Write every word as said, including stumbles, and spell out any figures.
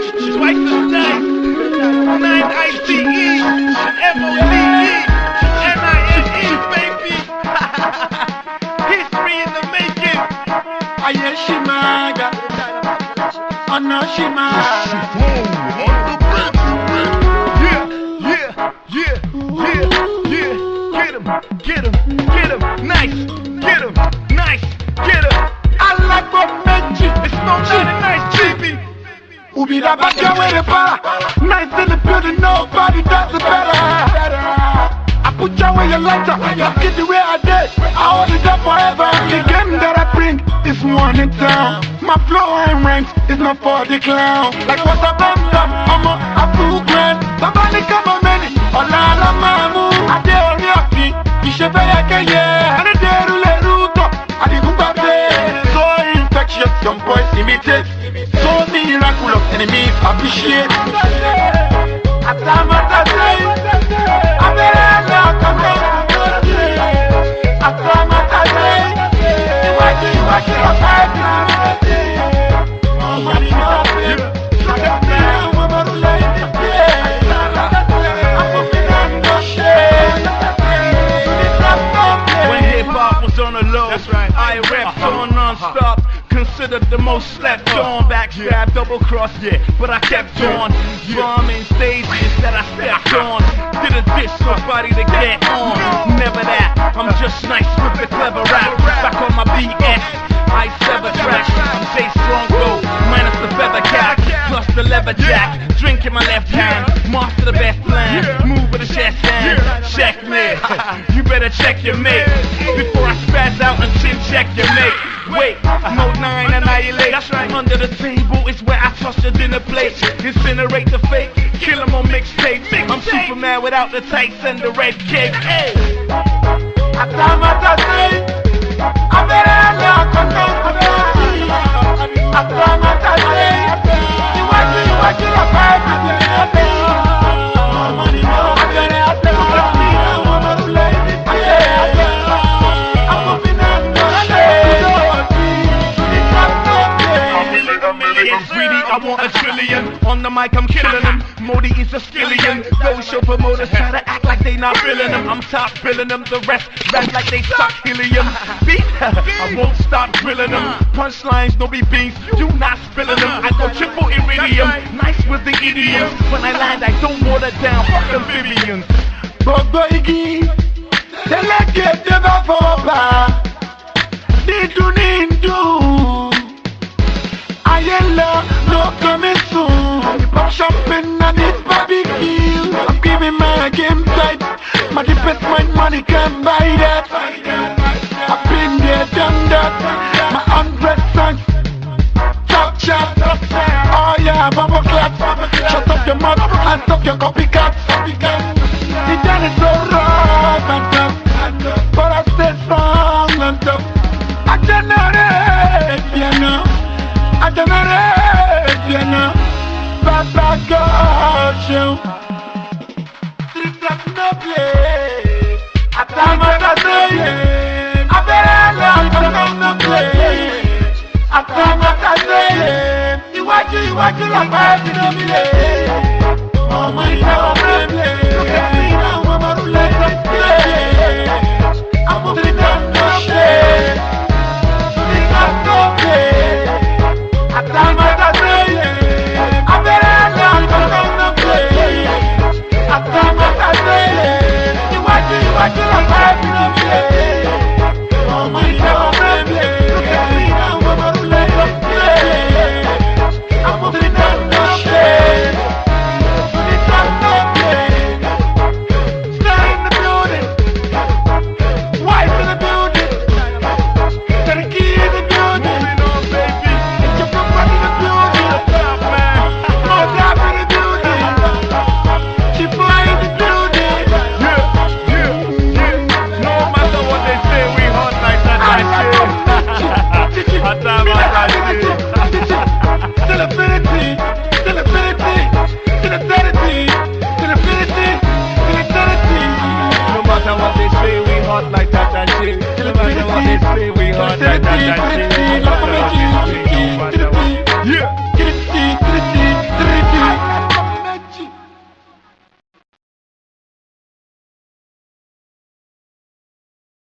twice as nice. Nine I C E and M O D E and N I N E, baby. History in the making. Aye, Shimaga. Oh no, Shimaga. Yeah, yeah, yeah, yeah, yeah. Get him, get him, get him. Nice, get him, nice, get him. I like what makes you. It's no nice, baby. Ubi da back where the para. Nice in the building, nobody does it better. I put you where you like to. I get the way I did. I hold it up forever. The game that I bring is one in town. My flow and ranks is not for the clown. Like what's up, I'm done. I'm a, a full grand. Somebody come on, man. Oh, la la, mamu. I dare on your feet. You should be like a yeah. And I dare to let you go. I didn't go back. So infectious, some boys imitate. So miraculous, enemies appreciate. I time I say, I'm very long, I'm very I time I say, you watch it, you watch it, I'm happy. Oh, money, no fear. Look at me, I'm about to lay in the bed. I'm moving on the shade. When hip-hop was on the low, that's right. I rapped on non-stop. Considered the most slept on, backstab, double cross, yeah, but I kept on. Bombing stages that I stepped on. Did a diss, somebody to get on. Never that, I'm just nice with the clever rap. Back on my B S, I sever tracks. I'm Jay Strong Go, minus the feather cap, plus the leather jack. Drink in my left hand, master the best plan. Move with a chest hand, checkmate. You better check your mate before I spaz out and chin check your mate. Wait, mode nine annihilate. That's right. Under the table is where I toss your dinner plate. Incinerate the fake, kill 'em on mixtape. I'm Superman without the tights and the red cape. Hey. I time I say, I'm very long, I'm I time I say, you watch it, you watch it, I'm happy. No money, no, I'm very happy. I'm gonna play this game. I'm moving on the shade. It's greedy, I want a trillion. On the mic, I'm killing them. Modi is a skillion. Those show promoters try to act like they not feeling them. I'm top billing them. The rest rap like they suck helium. Beat, I won't stop drilling them. Punchlines, no be beans. You not spilling them. I go triple iridium. Nice with the idioms. When I land, I don't water down. Fuck amphibians. Bobo Iggy, delegate the Bavoba. Nidu Nindu. I yellow, no coming soon. Pop champagne and it's barbecue. I'm giving my game tight. My defense, my money can buy that. I've been there, done that. My hundred songs, chop chop. Oh yeah, bubble clap. Shut up your mouth and stop your copycat. The done is so rough and tough, but I stay strong and tough. I generate, you know. I generate, you know. Papa got you. Street up no play. I time I say, I better learn from no play. I time I say, you watch it, you watch it, I'm happy to be there. Oh my God,